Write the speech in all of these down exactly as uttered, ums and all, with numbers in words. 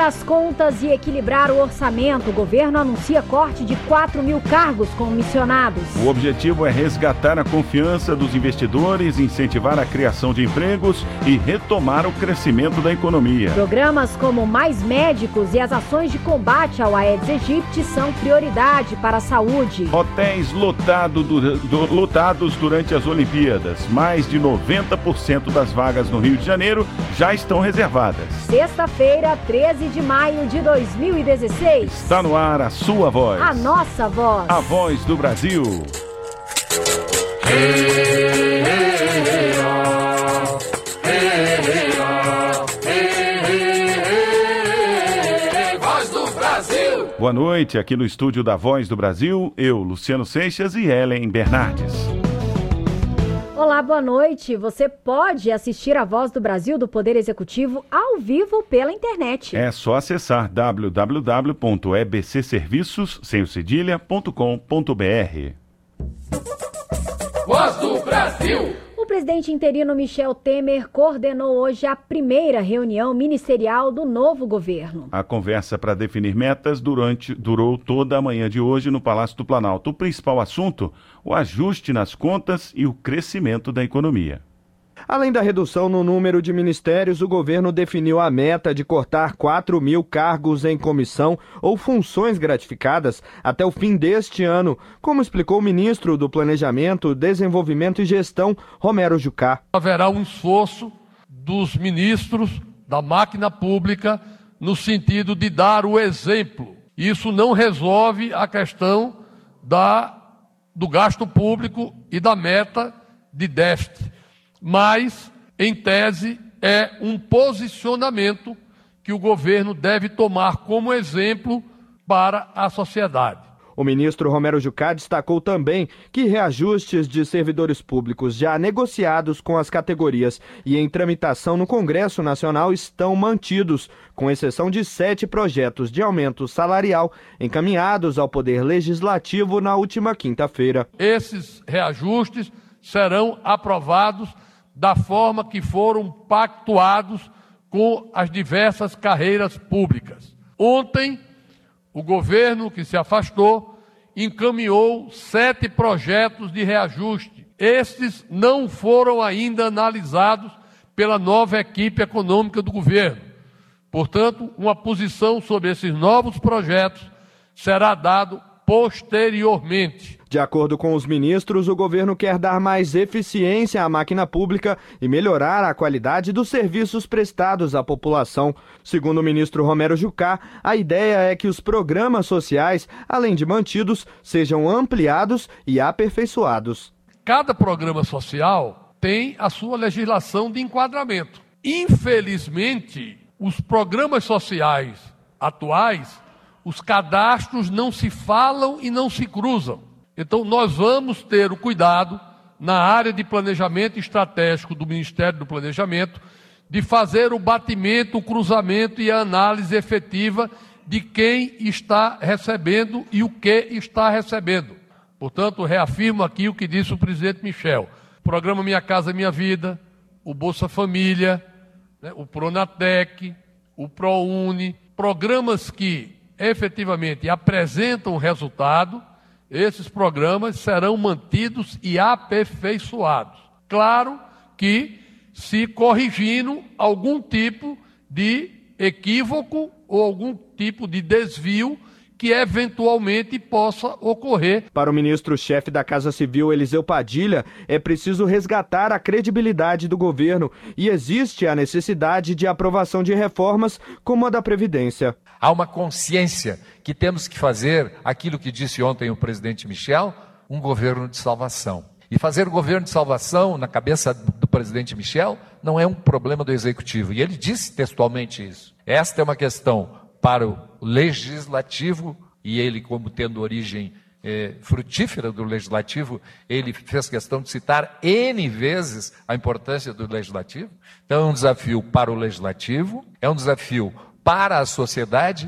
as contas e equilibrar o orçamento, o governo anuncia corte de quatro mil cargos comissionados. O objetivo é resgatar a confiança dos investidores, incentivar a criação de empregos e retomar o crescimento da economia. Programas como Mais Médicos e as ações de combate ao Aedes aegypti são prioridade para a saúde. Hotéis lotado du- do- lotados durante as Olimpíadas. Mais de noventa por cento das vagas no Rio de Janeiro já estão reservadas. Sexta-feira, treze de maio de dois mil e dezesseis. Está no ar a sua voz. A nossa voz. A voz do Brasil. Hey, hey, hey, oh. Hey, hey, oh. Hey, hey, hey, Voz do Brasil. Boa noite, aqui no estúdio da Voz do Brasil, eu, Luciano Seixas e Ellen Bernardes. Olá, boa noite. Você pode assistir a Voz do Brasil do Poder Executivo ao vivo pela internet. É só acessar w w w ponto e b c serviços sem o cedilha ponto com ponto b r. Voz do Brasil. O presidente interino Michel Temer coordenou hoje a primeira reunião ministerial do novo governo. A conversa para definir metas durante, durou toda a manhã de hoje no Palácio do Planalto. O principal assunto, o ajuste nas contas e o crescimento da economia. Além da redução no número de ministérios, o governo definiu a meta de cortar quatro mil cargos em comissão ou funções gratificadas até o fim deste ano, como explicou o ministro do Planejamento, Desenvolvimento e Gestão, Romero Jucá. Haverá um esforço dos ministros da máquina pública no sentido de dar o exemplo. Isso não resolve a questão da, do gasto público e da meta de déficit. Mas, em tese, é um posicionamento que o governo deve tomar como exemplo para a sociedade. O ministro Romero Jucá destacou também que reajustes de servidores públicos já negociados com as categorias e em tramitação no Congresso Nacional estão mantidos, com exceção de sete projetos de aumento salarial encaminhados ao Poder Legislativo na última quinta-feira. Esses reajustes serão aprovados da forma que foram pactuados com as diversas carreiras públicas. Ontem, o governo que se afastou encaminhou sete projetos de reajuste. Estes não foram ainda analisados pela nova equipe econômica do governo. Portanto, uma posição sobre esses novos projetos será dado posteriormente. De acordo com os ministros, o governo quer dar mais eficiência à máquina pública e melhorar a qualidade dos serviços prestados à população. Segundo o ministro Romero Jucá, a ideia é que os programas sociais, além de mantidos, sejam ampliados e aperfeiçoados. Cada programa social tem a sua legislação de enquadramento. Infelizmente, os programas sociais atuais, os cadastros não se falam e não se cruzam. Então, nós vamos ter o cuidado, na área de planejamento estratégico do Ministério do Planejamento, de fazer o batimento, o cruzamento e a análise efetiva de quem está recebendo e o que está recebendo. Portanto, reafirmo aqui o que disse o presidente Michel. O programa Minha Casa Minha Vida, o Bolsa Família, né, o Pronatec, o ProUni, programas que efetivamente apresentam resultado, esses programas serão mantidos e aperfeiçoados. Claro que se corrigindo algum tipo de equívoco ou algum tipo de desvio que eventualmente possa ocorrer. Para o ministro-chefe da Casa Civil, Eliseu Padilha, é preciso resgatar a credibilidade do governo e existe a necessidade de aprovação de reformas como a da Previdência. Há uma consciência que temos que fazer aquilo que disse ontem o presidente Michel, um governo de salvação. E fazer o governo de salvação na cabeça do presidente Michel não é um problema do Executivo. E ele disse textualmente isso. Esta é uma questão para o Legislativo, e ele, como tendo origem eh, frutífera do Legislativo, ele fez questão de citar N vezes a importância do Legislativo. Então é um desafio para o Legislativo, é um desafio para a sociedade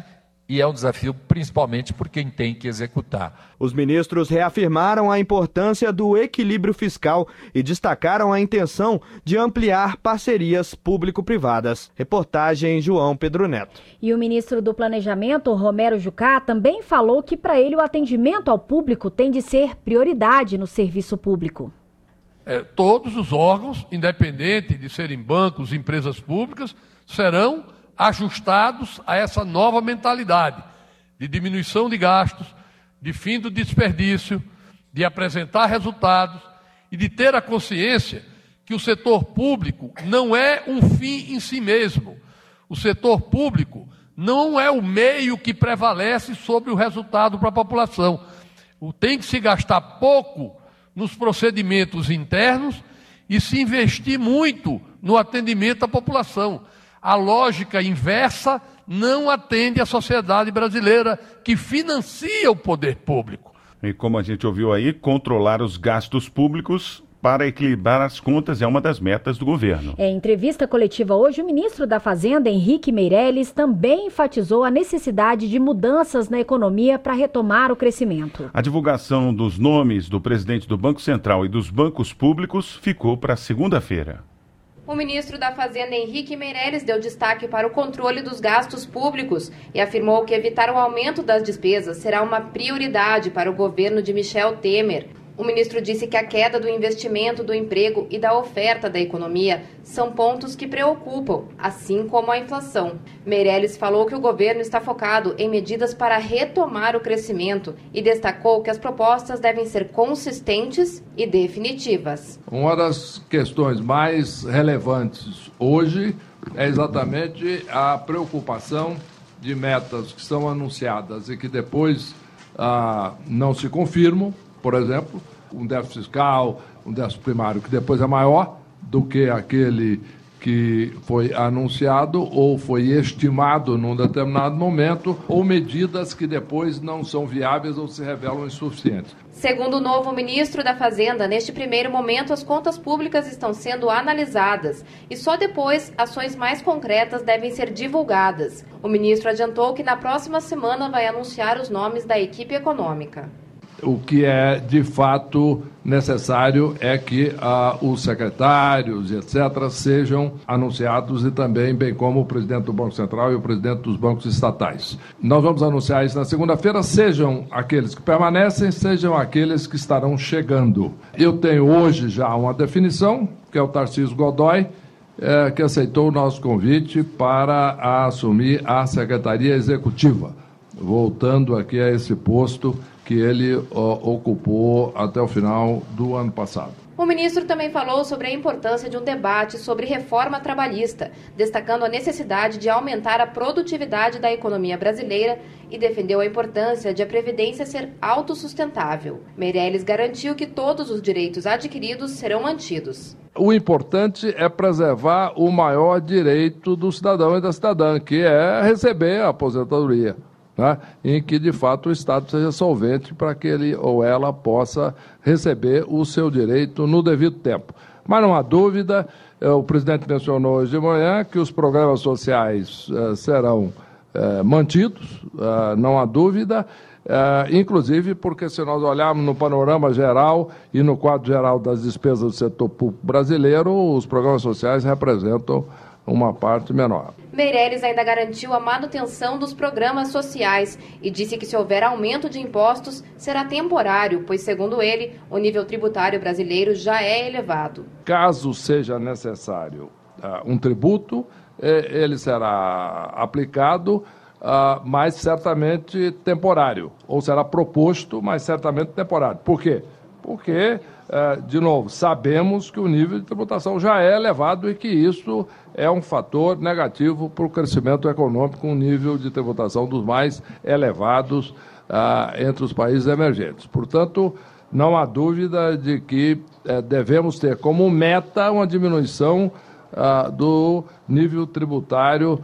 e é um desafio principalmente por quem tem que executar. Os ministros reafirmaram a importância do equilíbrio fiscal e destacaram a intenção de ampliar parcerias público-privadas. Reportagem João Pedro Neto. E o ministro do Planejamento, Romero Jucá, também falou que para ele o atendimento ao público tem de ser prioridade no serviço público. É, todos os órgãos, independente de serem bancos, empresas públicas, serão ajustados a essa nova mentalidade de diminuição de gastos, de fim do desperdício, de apresentar resultados e de ter a consciência que o setor público não é um fim em si mesmo. O setor público não é o meio que prevalece sobre o resultado para a população. Tem que se gastar pouco nos procedimentos internos e se investir muito no atendimento à população. A lógica inversa não atende à sociedade brasileira que financia o poder público. E como a gente ouviu aí, controlar os gastos públicos para equilibrar as contas é uma das metas do governo. Em entrevista coletiva hoje, o ministro da Fazenda, Henrique Meirelles, também enfatizou a necessidade de mudanças na economia para retomar o crescimento. A divulgação dos nomes do presidente do Banco Central e dos bancos públicos ficou para segunda-feira. O ministro da Fazenda, Henrique Meirelles, deu destaque para o controle dos gastos públicos e afirmou que evitar o aumento das despesas será uma prioridade para o governo de Michel Temer. O ministro disse que a queda do investimento, do emprego e da oferta da economia são pontos que preocupam, assim como a inflação. Meirelles falou que o governo está focado em medidas para retomar o crescimento e destacou que as propostas devem ser consistentes e definitivas. Uma das questões mais relevantes hoje é exatamente a preocupação de metas que são anunciadas e que depois ah, não se confirmam. Por exemplo, um déficit fiscal, um déficit primário que depois é maior do que aquele que foi anunciado ou foi estimado num determinado momento, ou medidas que depois não são viáveis ou se revelam insuficientes. Segundo o novo ministro da Fazenda, neste primeiro momento as contas públicas estão sendo analisadas e só depois ações mais concretas devem ser divulgadas. O ministro adiantou que na próxima semana vai anunciar os nomes da equipe econômica. O que é, de fato, necessário é que ah, os secretários, etcétera, sejam anunciados e também, bem como o presidente do Banco Central e o presidente dos bancos estatais. Nós vamos anunciar isso na segunda-feira, sejam aqueles que permanecem, sejam aqueles que estarão chegando. Eu tenho hoje já uma definição, que é o Tarcísio Godoy, é, que aceitou o nosso convite para assumir a Secretaria Executiva, voltando aqui a esse posto que ele ó, ocupou até o final do ano passado. O ministro também falou sobre a importância de um debate sobre reforma trabalhista, destacando a necessidade de aumentar a produtividade da economia brasileira e defendeu a importância de a Previdência ser autossustentável. Meirelles garantiu que todos os direitos adquiridos serão mantidos. O importante é preservar o maior direito do cidadão e da cidadã, que é receber a aposentadoria. Né, em que, de fato, o Estado seja solvente para que ele ou ela possa receber o seu direito no devido tempo. Mas não há dúvida, eh, o presidente mencionou hoje de manhã que os programas sociais eh, serão eh, mantidos, eh, não há dúvida, eh, inclusive porque, se nós olharmos no panorama geral e no quadro geral das despesas do setor público brasileiro, os programas sociais representam uma parte menor. Meirelles ainda garantiu a manutenção dos programas sociais e disse que se houver aumento de impostos, será temporário, pois, segundo ele, o nível tributário brasileiro já é elevado. Caso seja necessário uh, um tributo, eh, ele será aplicado, uh, mas certamente temporário, ou será proposto, mas certamente temporário. Por quê? Porque, uh, de novo, sabemos que o nível de tributação já é elevado e que isso é um fator negativo para o crescimento econômico, um nível de tributação dos mais elevados ah, entre os países emergentes. Portanto, não há dúvida de que eh, devemos ter como meta uma diminuição ah, do nível tributário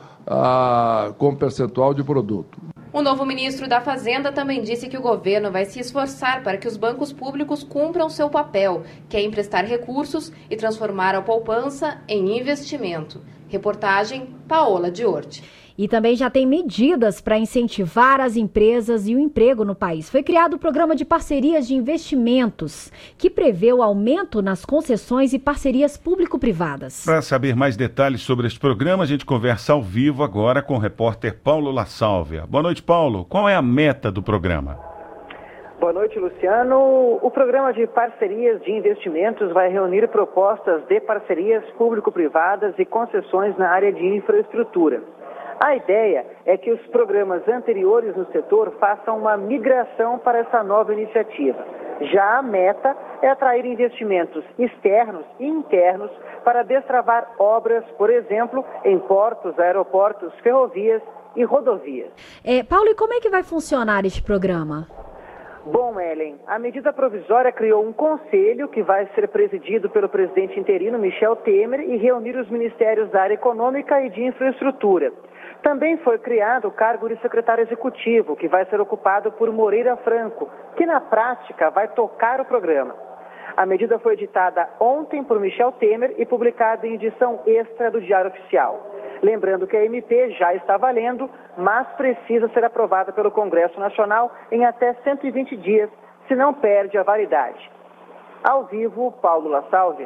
ah, como percentual de produto. O novo ministro da Fazenda também disse que o governo vai se esforçar para que os bancos públicos cumpram seu papel, que é emprestar recursos e transformar a poupança em investimento. Reportagem Paola Diorti. E também já tem medidas para incentivar as empresas e o emprego no país. Foi criado o Programa de Parcerias de Investimentos, que prevê o aumento nas concessões e parcerias público-privadas. Para saber mais detalhes sobre este programa, a gente conversa ao vivo agora com o repórter Paulo La Sálvia. Boa noite, Paulo. Qual é a meta do programa? Boa noite, Luciano. O Programa de Parcerias de Investimentos vai reunir propostas de parcerias público-privadas e concessões na área de infraestrutura. A ideia é que os programas anteriores no setor façam uma migração para essa nova iniciativa. Já a meta é atrair investimentos externos e internos para destravar obras, por exemplo, em portos, aeroportos, ferrovias e rodovias. É, Paulo, e como é que vai funcionar este programa? Bom, Ellen, a medida provisória criou um conselho que vai ser presidido pelo presidente interino Michel Temer e reunir os ministérios da área econômica e de infraestrutura. Também foi criado o cargo de secretário executivo, que vai ser ocupado por Moreira Franco, que na prática vai tocar o programa. A medida foi editada ontem por Michel Temer e publicada em edição extra do Diário Oficial. Lembrando que a M P já está valendo, mas precisa ser aprovada pelo Congresso Nacional em até cento e vinte dias, se não perde a validade. Ao vivo, Paulo La Sálvia.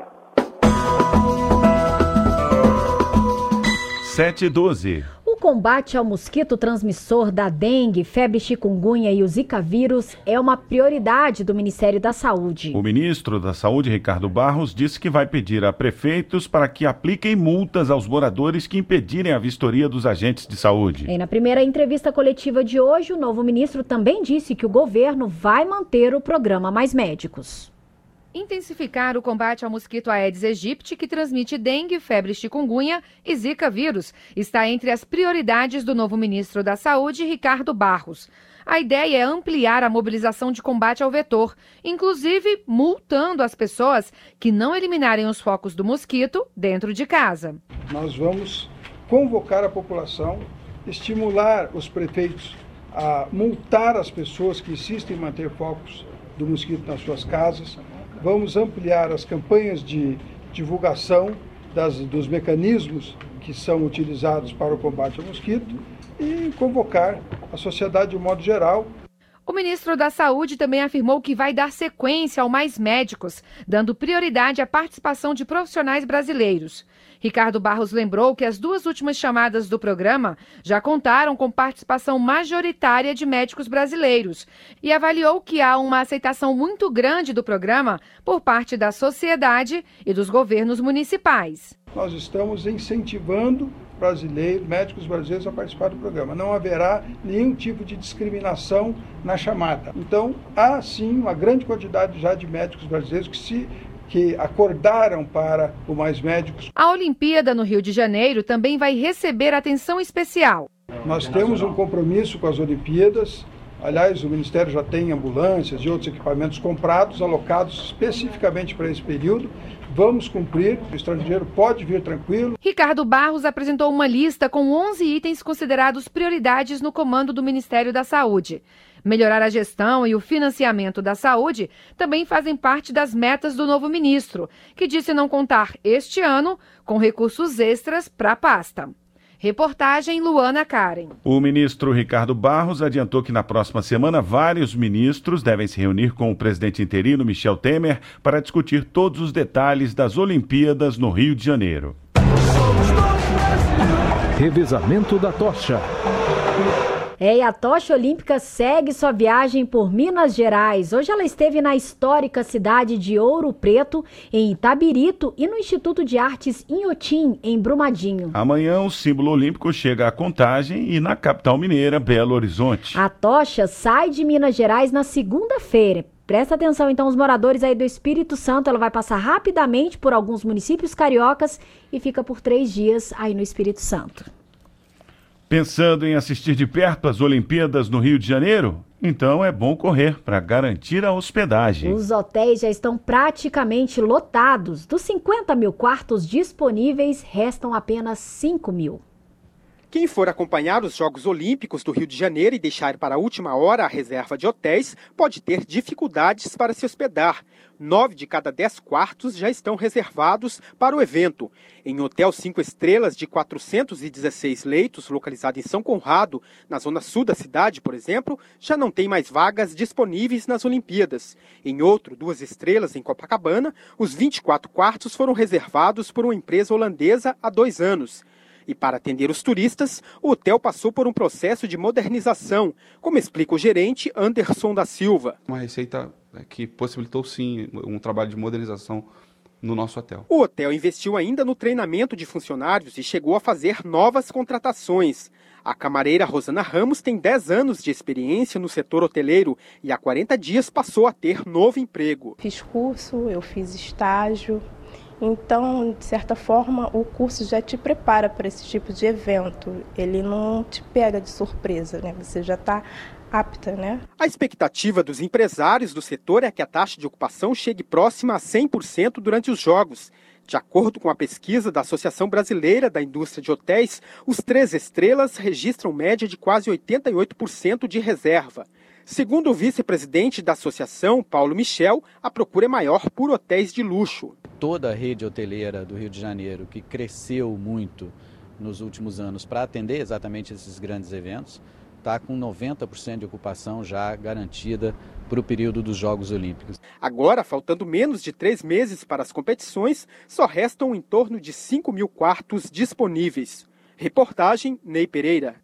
sete e doze. O combate ao mosquito transmissor da dengue, febre chikungunya e o zika vírus é uma prioridade do Ministério da Saúde. O ministro da Saúde, Ricardo Barros, disse que vai pedir a prefeitos para que apliquem multas aos moradores que impedirem a vistoria dos agentes de saúde. E na primeira entrevista coletiva de hoje, o novo ministro também disse que o governo vai manter o programa Mais Médicos. Intensificar o combate ao mosquito Aedes aegypti, que transmite dengue, febre chikungunya e zika vírus, está entre as prioridades do novo ministro da Saúde, Ricardo Barros. A ideia é ampliar a mobilização de combate ao vetor, inclusive multando as pessoas que não eliminarem os focos do mosquito dentro de casa. Nós vamos convocar a população, estimular os prefeitos a multar as pessoas que insistem em manter focos do mosquito nas suas casas. Vamos ampliar as campanhas de divulgação das, dos mecanismos que são utilizados para o combate ao mosquito e convocar a sociedade de um modo geral. O ministro da Saúde também afirmou que vai dar sequência ao Mais Médicos, dando prioridade à participação de profissionais brasileiros. Ricardo Barros lembrou que as duas últimas chamadas do programa já contaram com participação majoritária de médicos brasileiros e avaliou que há uma aceitação muito grande do programa por parte da sociedade e dos governos municipais. Nós estamos incentivando brasileiros, médicos brasileiros a participar do programa. Não haverá nenhum tipo de discriminação na chamada. Então, há sim uma grande quantidade já de médicos brasileiros que se que acordaram para o Mais Médicos. A Olimpíada no Rio de Janeiro também vai receber atenção especial. Nós temos um compromisso com as Olimpíadas. Aliás, o Ministério já tem ambulâncias e outros equipamentos comprados, alocados especificamente para esse período. Vamos cumprir, o estrangeiro pode vir tranquilo. Ricardo Barros apresentou uma lista com onze itens considerados prioridades no comando do Ministério da Saúde. Melhorar a gestão e o financiamento da saúde também fazem parte das metas do novo ministro, que disse não contar este ano com recursos extras para a pasta. Reportagem Luana Karen. O ministro Ricardo Barros adiantou que na próxima semana vários ministros devem se reunir com o presidente interino Michel Temer para discutir todos os detalhes das Olimpíadas no Rio de Janeiro. Revezamento da tocha. É, e a tocha olímpica segue sua viagem por Minas Gerais. Hoje ela esteve na histórica cidade de Ouro Preto, em Itabirito, e no Instituto de Artes Inhotim, em Brumadinho. Amanhã o símbolo olímpico chega à Contagem e na capital mineira, Belo Horizonte. A tocha sai de Minas Gerais na segunda-feira. Presta atenção, então, os moradores aí do Espírito Santo. Ela vai passar rapidamente por alguns municípios cariocas e fica por três dias aí no Espírito Santo. Pensando em assistir de perto as Olimpíadas no Rio de Janeiro? Então é bom correr para garantir a hospedagem. Os hotéis já estão praticamente lotados. Dos cinquenta mil quartos disponíveis, restam apenas cinco mil. Quem for acompanhar os Jogos Olímpicos do Rio de Janeiro e deixar para a última hora a reserva de hotéis pode ter dificuldades para se hospedar. Nove de cada dez quartos já estão reservados para o evento. Em hotel cinco estrelas de quatrocentos e dezesseis leitos, localizado em São Conrado, na zona sul da cidade, por exemplo, já não tem mais vagas disponíveis nas Olimpíadas. Em outro, duas estrelas, em Copacabana, os vinte e quatro quartos foram reservados por uma empresa holandesa há dois anos. E para atender os turistas, o hotel passou por um processo de modernização, como explica o gerente Anderson da Silva. Uma receita que possibilitou, sim, um trabalho de modernização no nosso hotel. O hotel investiu ainda no treinamento de funcionários e chegou a fazer novas contratações. A camareira Rosana Ramos tem dez anos de experiência no setor hoteleiro e há quarenta dias passou a ter novo emprego. Fiz curso, eu fiz estágio. Então, de certa forma, o curso já te prepara para esse tipo de evento. Ele não te pega de surpresa, né? Você já está apta, né? A expectativa dos empresários do setor é que a taxa de ocupação chegue próxima a cem por cento durante os Jogos. De acordo com a pesquisa da Associação Brasileira da Indústria de Hotéis, os três estrelas registram média de quase oitenta e oito por cento de reserva. Segundo o vice-presidente da associação, Paulo Michel, a procura é maior por hotéis de luxo. Toda a rede hoteleira do Rio de Janeiro, que cresceu muito nos últimos anos para atender exatamente esses grandes eventos, está com noventa por cento de ocupação já garantida para o período dos Jogos Olímpicos. Agora, faltando menos de três meses para as competições, só restam em torno de cinco mil quartos disponíveis. Reportagem Ney Pereira.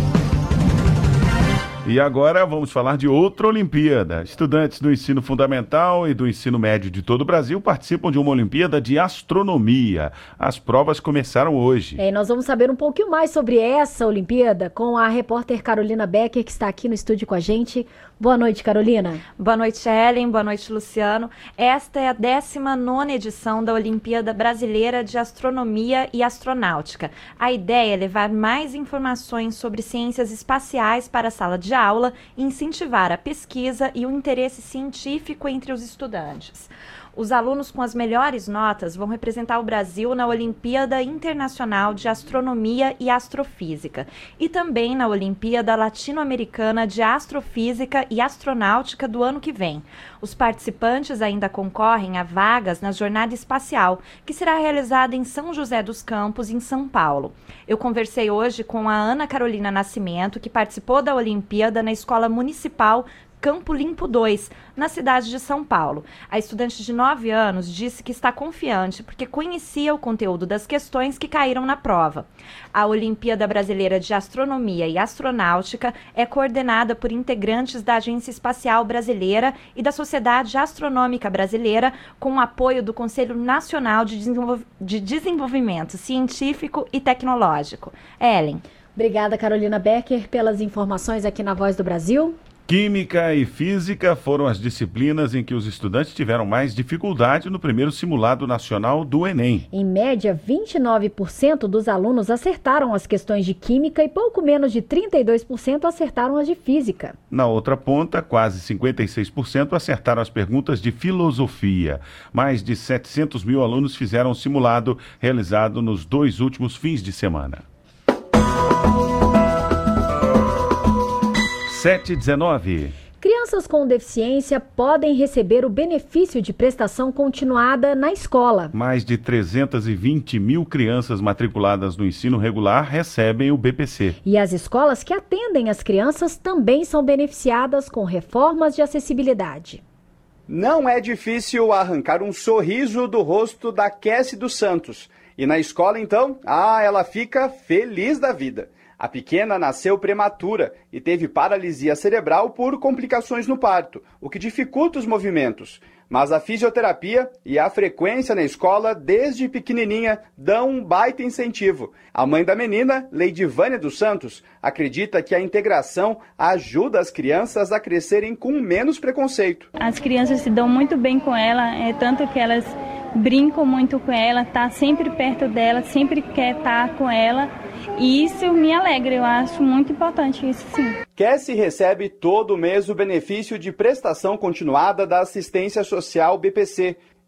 E agora vamos falar de outra Olimpíada. Estudantes do ensino fundamental e do ensino médio de todo o Brasil participam de uma Olimpíada de Astronomia. As provas começaram hoje. É, e nós vamos saber um pouquinho mais sobre essa Olimpíada com a repórter Carolina Becker, que está aqui no estúdio com a gente. Boa noite, Carolina. Boa noite, Ellen. Boa noite, Luciano. Esta é a décima nona edição da Olimpíada Brasileira de Astronomia e Astronáutica. A ideia é levar mais informações sobre ciências espaciais para a sala de aula e incentivar a pesquisa e o interesse científico entre os estudantes. Os alunos com as melhores notas vão representar o Brasil na Olimpíada Internacional de Astronomia e Astrofísica e também na Olimpíada Latino-Americana de Astrofísica e Astronáutica do ano que vem. Os participantes ainda concorrem a vagas na Jornada Espacial, que será realizada em São José dos Campos, em São Paulo. Eu conversei hoje com a Ana Carolina Nascimento, que participou da Olimpíada na Escola Municipal Campo Limpo dois, na cidade de São Paulo. A estudante de nove anos disse que está confiante porque conhecia o conteúdo das questões que caíram na prova. A Olimpíada Brasileira de Astronomia e Astronáutica é coordenada por integrantes da Agência Espacial Brasileira e da Sociedade Astronômica Brasileira, com o apoio do Conselho Nacional de, Desenvolv- de Desenvolvimento Científico e Tecnológico. Ellen. Obrigada, Carolina Becker, pelas informações aqui na Voz do Brasil. Química e Física foram as disciplinas em que os estudantes tiveram mais dificuldade no primeiro simulado nacional do Enem. Em média, vinte e nove por cento dos alunos acertaram as questões de Química e pouco menos de trinta e dois por cento acertaram as de Física. Na outra ponta, quase cinquenta e seis por cento acertaram as perguntas de Filosofia. Mais de setecentos mil alunos fizeram o simulado realizado nos dois últimos fins de semana. sete e dezenove. Crianças com deficiência podem receber o benefício de prestação continuada na escola. Mais de trezentas e vinte mil crianças matriculadas no ensino regular recebem o B P C. E as escolas que atendem as crianças também são beneficiadas com reformas de acessibilidade. Não é difícil arrancar um sorriso do rosto da Cassie dos Santos. E na escola, então, ah, ela fica feliz da vida. A pequena nasceu prematura e teve paralisia cerebral por complicações no parto, o que dificulta os movimentos. Mas a fisioterapia e a frequência na escola, desde pequenininha, dão um baita incentivo. A mãe da menina, Leidivânia dos Santos, acredita que a integração ajuda as crianças a crescerem com menos preconceito. As crianças se dão muito bem com ela, é tanto que elas brincam muito com ela, tá sempre perto dela, sempre quer estar com ela. E isso me alegra, eu acho muito importante isso, sim. Cassie recebe todo mês o benefício de prestação continuada da assistência social B P C.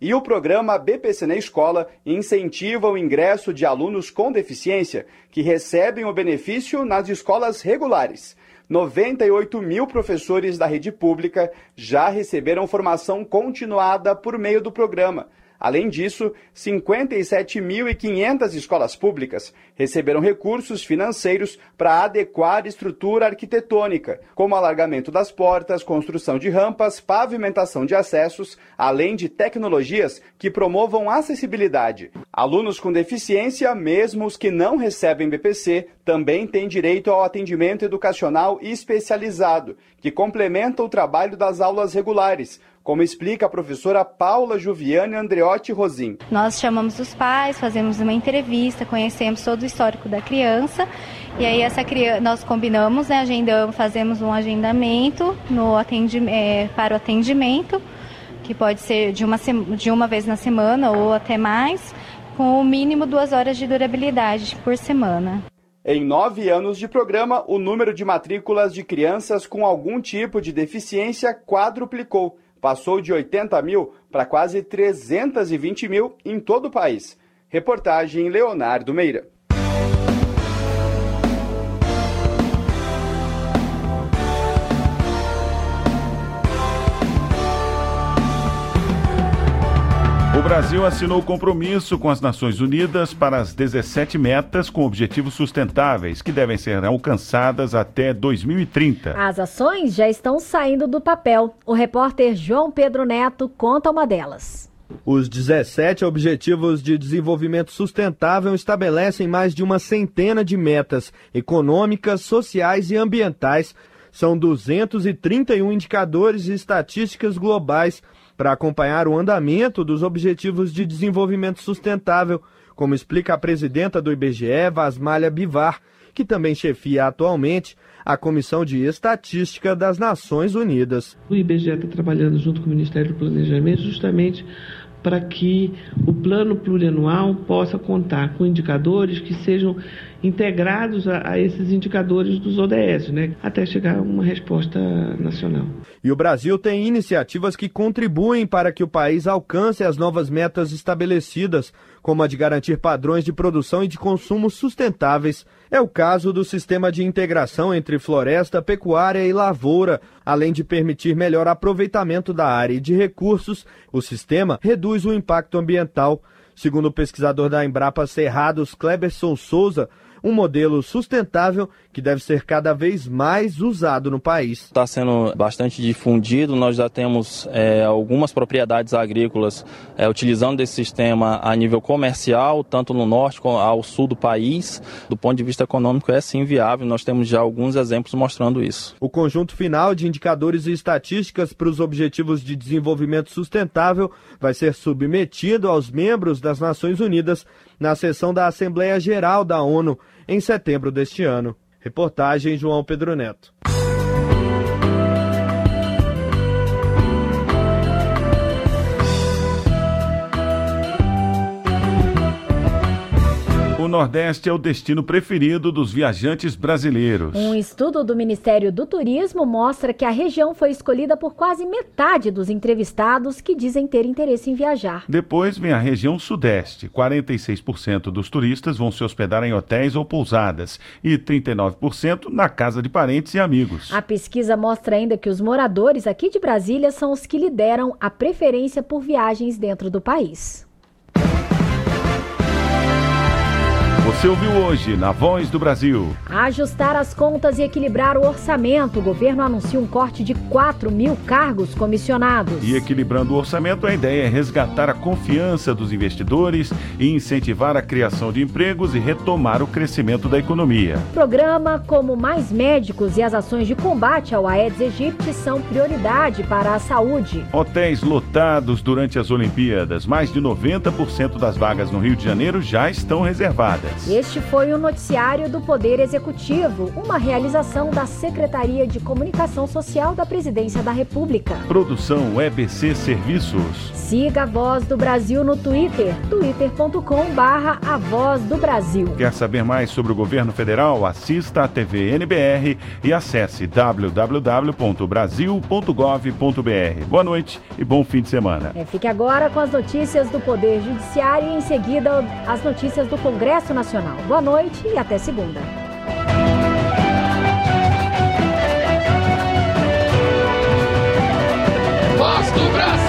E o programa B P C na Escola incentiva o ingresso de alunos com deficiência que recebem o benefício nas escolas regulares. noventa e oito mil professores da rede pública já receberam formação continuada por meio do programa. Além disso, cinquenta e sete mil e quinhentas escolas públicas receberam recursos financeiros para adequar estrutura arquitetônica, como alargamento das portas, construção de rampas, pavimentação de acessos, além de tecnologias que promovam acessibilidade. Alunos com deficiência, mesmo os que não recebem B P C, também têm direito ao atendimento educacional especializado, que complementa o trabalho das aulas regulares, como explica a professora Paula Juviane Andreotti Rosim. Nós chamamos os pais, fazemos uma entrevista, conhecemos todo o histórico da criança e aí essa criança, nós combinamos, né, agendamos, fazemos um agendamento no atendimento, é, para o atendimento, que pode ser de uma, de uma vez na semana ou até mais, com o mínimo duas horas de durabilidade por semana. Em nove anos de programa, o número de matrículas de crianças com algum tipo de deficiência quadruplicou. Passou de oitenta mil para quase trezentos e vinte mil em todo o país. Reportagem Leonardo Meira. O Brasil assinou compromisso com as Nações Unidas para as dezessete metas com objetivos sustentáveis, que devem ser alcançadas até dois mil e trinta. As ações já estão saindo do papel. O repórter João Pedro Neto conta uma delas. Os dezessete Objetivos de Desenvolvimento Sustentável estabelecem mais de uma centena de metas econômicas, sociais e ambientais. São duzentos e trinta e um indicadores e estatísticas globais para acompanhar o andamento dos Objetivos de Desenvolvimento Sustentável, como explica a presidenta do I B G E, Vasmália Bivar, que também chefia atualmente a Comissão de Estatística das Nações Unidas. O I B G E está trabalhando junto com o Ministério do Planejamento justamente para que o plano plurianual possa contar com indicadores que sejam integrados a, a esses indicadores dos O D S, né, até chegar a uma resposta nacional. E o Brasil tem iniciativas que contribuem para que o país alcance as novas metas estabelecidas, como a de garantir padrões de produção e de consumo sustentáveis. É o caso do Sistema de Integração entre Floresta, Pecuária e Lavoura. Além de permitir melhor aproveitamento da área e de recursos, o sistema reduz o impacto ambiental. Segundo o pesquisador da Embrapa Cerrados, Cleberson Souza, um modelo sustentável que deve ser cada vez mais usado no país. Está sendo bastante difundido, nós já temos é, algumas propriedades agrícolas é, utilizando esse sistema a nível comercial, tanto no norte como ao sul do país. Do ponto de vista econômico é sim viável, nós temos já alguns exemplos mostrando isso. O conjunto final de indicadores e estatísticas para os Objetivos de Desenvolvimento Sustentável vai ser submetido aos membros das Nações Unidas na sessão da Assembleia Geral da ONU em setembro deste ano. Reportagem João Pedro Neto. O Nordeste é o destino preferido dos viajantes brasileiros. Um estudo do Ministério do Turismo mostra que a região foi escolhida por quase metade dos entrevistados que dizem ter interesse em viajar. Depois vem a região Sudeste. quarenta e seis por cento dos turistas vão se hospedar em hotéis ou pousadas e trinta e nove por cento na casa de parentes e amigos. A pesquisa mostra ainda que os moradores aqui de Brasília são os que lideram a preferência por viagens dentro do país. Você ouviu hoje na Voz do Brasil. Ajustar as contas e equilibrar o orçamento. O governo anuncia um corte de quatro mil cargos comissionados. E equilibrando o orçamento, a ideia é resgatar a confiança dos investidores e incentivar a criação de empregos e retomar o crescimento da economia. Programa como Mais Médicos e as ações de combate ao Aedes aegypti são prioridade para a saúde. Hotéis lotados durante as Olimpíadas. Mais de noventa por cento das vagas no Rio de Janeiro já estão reservadas. notícias. Este foi o noticiário do Poder Executivo, uma realização da Secretaria de Comunicação Social da Presidência da República. Produção E B C Serviços. Siga a Voz do Brasil no Twitter, twitter ponto com barra a voz do Brasil. Quer saber mais sobre o governo federal? Assista a T V N B R e acesse w w w ponto brasil ponto gov ponto b r. Boa noite e bom fim de semana. É, fique agora com as notícias do Poder Judiciário e em seguida as notícias do Congresso Nacional. Boa noite e até segunda. Voz do Brasil.